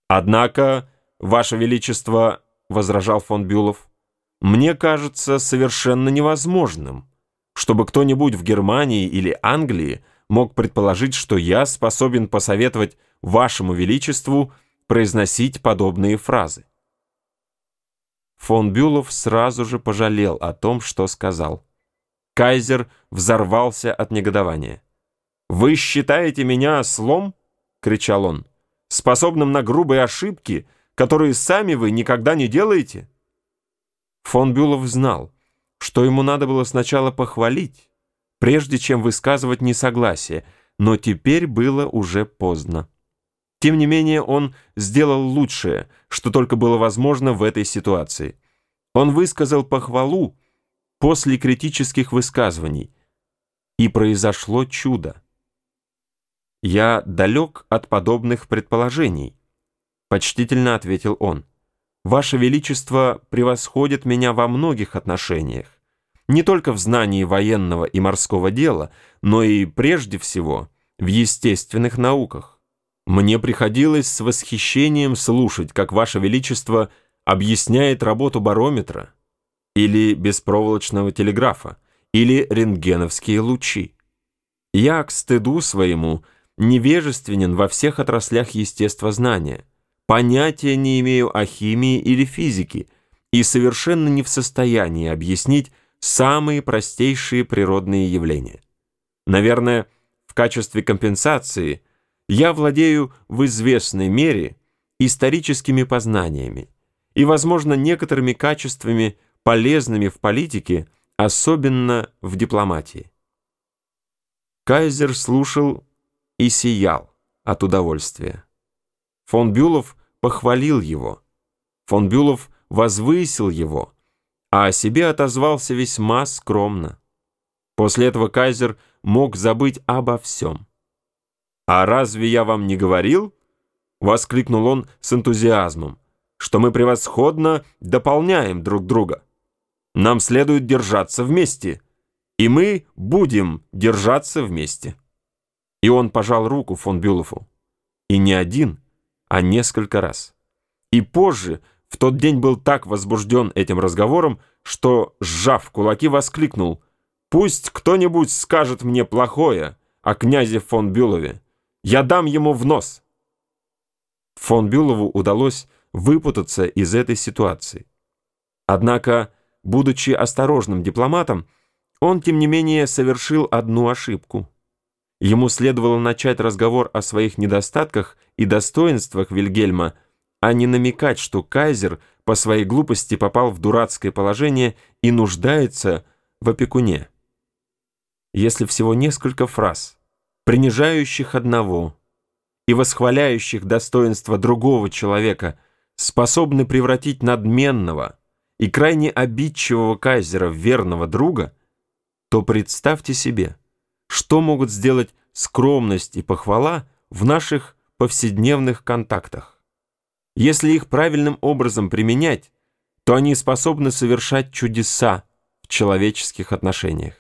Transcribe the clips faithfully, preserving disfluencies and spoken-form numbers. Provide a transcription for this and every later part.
«Однако, Ваше Величество, — возражал фон Бюлов, — мне кажется совершенно невозможным, чтобы кто-нибудь в Германии или Англии мог предположить, что я способен посоветовать Вашему Величеству произносить подобные фразы». Фон Бюлов сразу же пожалел о том, что сказал. Кайзер взорвался от негодования. «Вы считаете меня ослом, — кричал он, — способным на грубые ошибки, которые сами вы никогда не делаете?» Фон Бюлов знал, что ему надо было сначала похвалить, прежде чем высказывать несогласие, но теперь было уже поздно. Тем не менее, он сделал лучшее, что только было возможно в этой ситуации. Он высказал похвалу после критических высказываний, и произошло чудо. «Я далек от подобных предположений», — почтительно ответил он. «Ваше Величество превосходит меня во многих отношениях, не только в знании военного и морского дела, но и прежде всего в естественных науках. Мне приходилось с восхищением слушать, как Ваше Величество объясняет работу барометра или беспроволочного телеграфа, или рентгеновские лучи. Я, к стыду своему, невежественен во всех отраслях естествознания, понятия не имею о химии или физике и совершенно не в состоянии объяснить самые простейшие природные явления. Наверное, в качестве компенсации я владею в известной мере историческими познаниями и, возможно, некоторыми качествами, полезными в политике, особенно в дипломатии». Кайзер слушал и сиял от удовольствия. Фон Бюлов похвалил его, фон Бюлов возвысил его, а о себе отозвался весьма скромно. После этого кайзер мог забыть обо всем. «А разве я вам не говорил, — воскликнул он с энтузиазмом, — что мы превосходно дополняем друг друга? Нам следует держаться вместе, и мы будем держаться вместе». И он пожал руку фон Бюлову. И не один, а несколько раз. И позже, в тот день, был так возбужден этим разговором, что, сжав кулаки, воскликнул: «Пусть кто-нибудь скажет мне плохое о князе фон Бюлове. Я дам ему в нос». Фон Бюлову удалось выпутаться из этой ситуации. Однако, будучи осторожным дипломатом, он, тем не менее, совершил одну ошибку. Ему следовало начать разговор о своих недостатках и достоинствах Вильгельма, а не намекать, что кайзер по своей глупости попал в дурацкое положение и нуждается в опекуне. Если всего несколько фраз, принижающих одного и восхваляющих достоинства другого человека, способны превратить надменного и крайне обидчивого кайзера в верного друга, то представьте себе, что могут сделать скромность и похвала в наших повседневных контактах. Если их правильным образом применять, то они способны совершать чудеса в человеческих отношениях.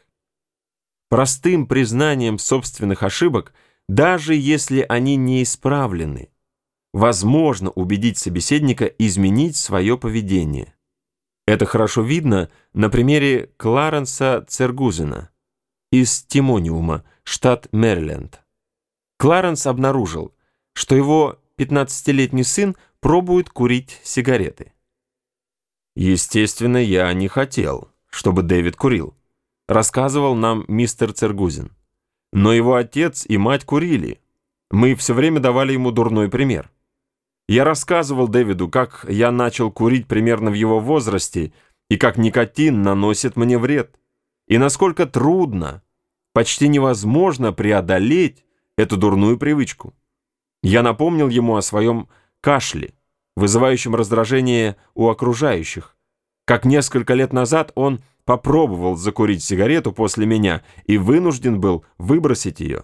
Простым признанием собственных ошибок, даже если они не исправлены, возможно убедить собеседника изменить свое поведение. Это хорошо видно на примере Кларенса Цергузена из Тимониума, штат Мэриленд. Кларенс обнаружил, что его пятнадцатилетний сын пробует курить сигареты. «Естественно, я не хотел, чтобы Дэвид курил», — рассказывал нам мистер Цергузен. «Но его отец и мать курили. Мы все время давали ему дурной пример. Я рассказывал Дэвиду, как я начал курить примерно в его возрасте и как никотин наносит мне вред, и насколько трудно, почти невозможно преодолеть эту дурную привычку. Я напомнил ему о своем кашле, вызывающем раздражение у окружающих, как несколько лет назад он попробовал закурить сигарету после меня и вынужден был выбросить ее.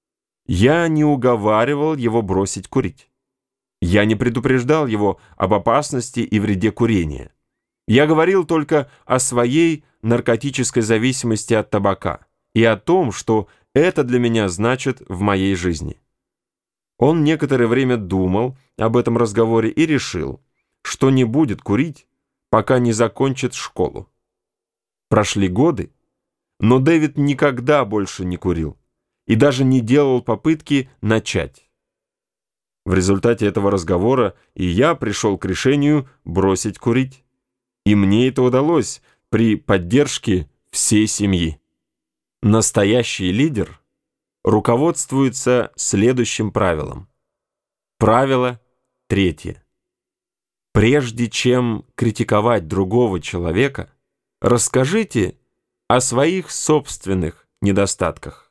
Я не уговаривал его бросить курить. Я не предупреждал его об опасности и вреде курения. Я говорил только о своей наркотической зависимости от табака и о том, что это для меня значит в моей жизни. Он некоторое время думал об этом разговоре и решил, что не будет курить, пока не закончит школу. Прошли годы, но Дэвид никогда больше не курил и даже не делал попытки начать. В результате этого разговора и я пришел к решению бросить курить. И мне это удалось при поддержке всей семьи. Настоящий лидер руководствуется следующим правилом. Правило третье. Прежде чем критиковать другого человека, расскажите о своих собственных недостатках.